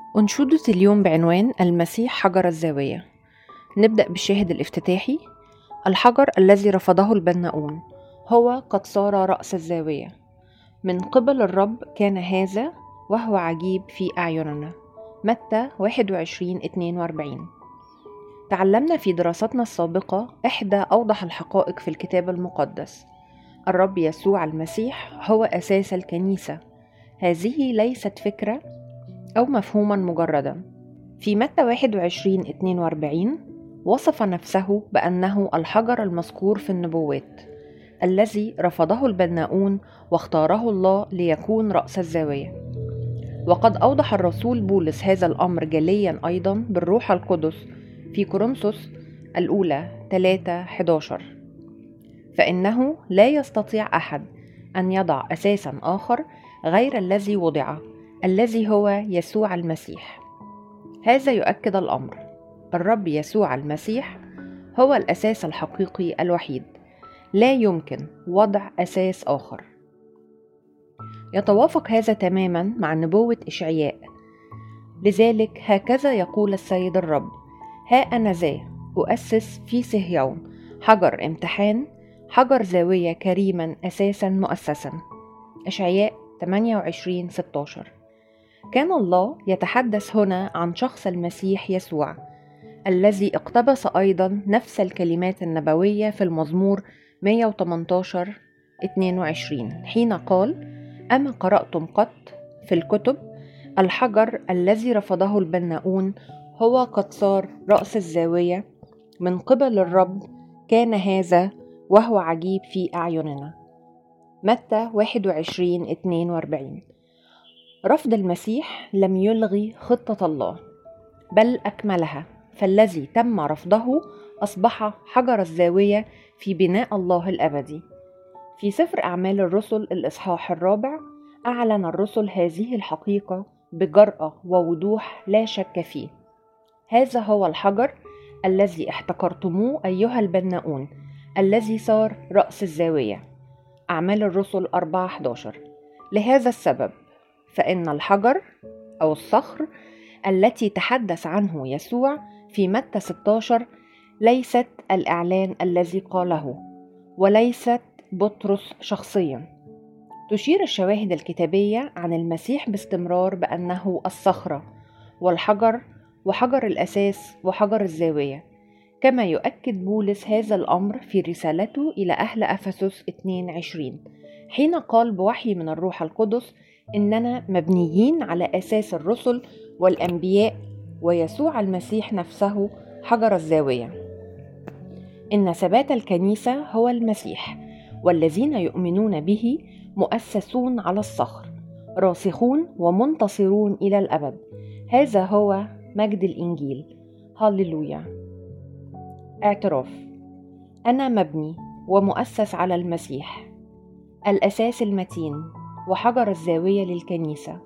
أنشودة اليوم بعنوان المسيح حجر الزاوية. نبدأ بالشاهد الافتتاحي. الحجر الذي رفضه البناؤون هو قد صار رأس الزاوية. من قبل الرب كان هذا وهو عجيب في أعيننا. متى 21:42. تعلمنا في دراستنا السابقة إحدى أوضح الحقائق في الكتاب المقدس. الرب يسوع المسيح هو أساس الكنيسة. هذه ليست فكرة أو مفهوما مجردا. في متى 21:42 وصف نفسه بأنه الحجر المذكور في النبوات الذي رفضه البناؤون واختاره الله ليكون رأس الزاوية. وقد أوضح الرسول بولس هذا الأمر جليا أيضا بالروح القدس في كورنثوس الأولى 3:11. فإنه لا يستطيع أحد أن يضع أساسا آخر غير الذي وضع، الذي هو يسوع المسيح. هذا يؤكد الأمر. الرب يسوع المسيح هو الأساس الحقيقي الوحيد. لا يمكن وضع أساس آخر. يتوافق هذا تماما مع نبوة إشعياء. لذلك هكذا يقول السيد الرب: ها أنا ذا أؤسس في صهيون حجر امتحان، حجر زاوية كريما أساسا مؤسسا. إشعياء 28:16. كان الله يتحدث هنا عن شخص المسيح يسوع، الذي اقتبس أيضا نفس الكلمات النبوية في المزمور 118:22 حين قال: أما قرأتم قط في الكتب الحجر الذي رفضه البناؤون هو قد صار رأس الزاوية، من قبل الرب كان هذا وهو عجيب في أعيننا. متى 21:42. رفض المسيح لم يلغي خطة الله بل أكملها، فالذي تم رفضه أصبح حجر الزاوية في بناء الله الأبدي. في سفر أعمال الرسل الإصحاح 4 أعلن الرسل هذه الحقيقة بجرأة ووضوح لا شك فيه. هذا هو الحجر الذي احتقرتموه أيها البناؤون، الذي صار رأس الزاوية. أعمال الرسل 4:11. لهذا السبب فإن الحجر أو الصخر التي تحدث عنه يسوع في متى 16 ليست الإعلان الذي قاله، وليست بطرس شخصيا. تشير الشواهد الكتابية عن المسيح باستمرار بأنه الصخرة والحجر وحجر الأساس وحجر الزاوية، كما يؤكد بولس هذا الأمر في رسالته إلى أهل أفسس 2:20 حين قال بوحي من الروح القدس: إننا مبنيين على أساس الرسل والأنبياء ويسوع المسيح نفسه حجر الزاوية. إن ثبات الكنيسة هو المسيح، والذين يؤمنون به مؤسسون على الصخر، راسخون ومنتصرون إلى الأبد. هذا هو مجد الإنجيل. هاليلويا. اعتراف: أنا مبني ومؤسس على المسيح، الأساس المتين وحجر الزاوية للكنيسة.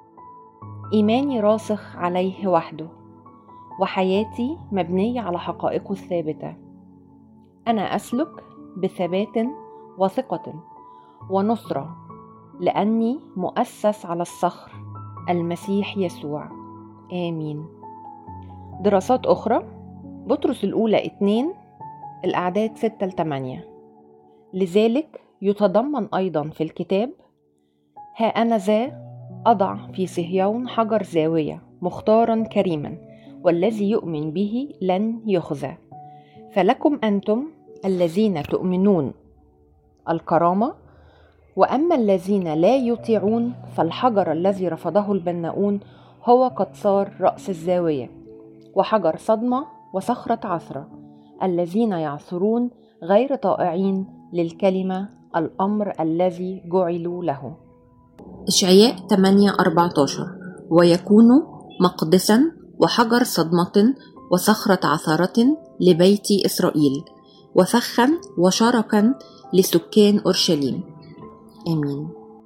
إيماني راسخ عليه وحده، وحياتي مبنية على حقائقه الثابتة. أنا أسلك بثبات وثقة ونصرة، لأني مؤسس على الصخر المسيح يسوع. آمين. دراسات أخرى: بطرس الأولى 2 الأعداد 6-8. لذلك يتضمن أيضا في الكتاب: ها أنا ذا أضع في صهيون حجر زاوية مختارا كريما، والذي يؤمن به لن يخزى. فلكم أنتم الذين تؤمنون الكرامة، وأما الذين لا يطيعون فالحجر الذي رفضه البناؤون هو قد صار رأس الزاوية، وحجر صدمة وصخرة عثرة، الذين يعثرون غير طائعين للكلمة، الأمر الذي جعلوا له. إشعياء 8:14. ويكون مقدسا وحجر صدمة وصخرة عثرة لبيت إسرائيل، وفخا وشركا لسكان أورشليم. آمين.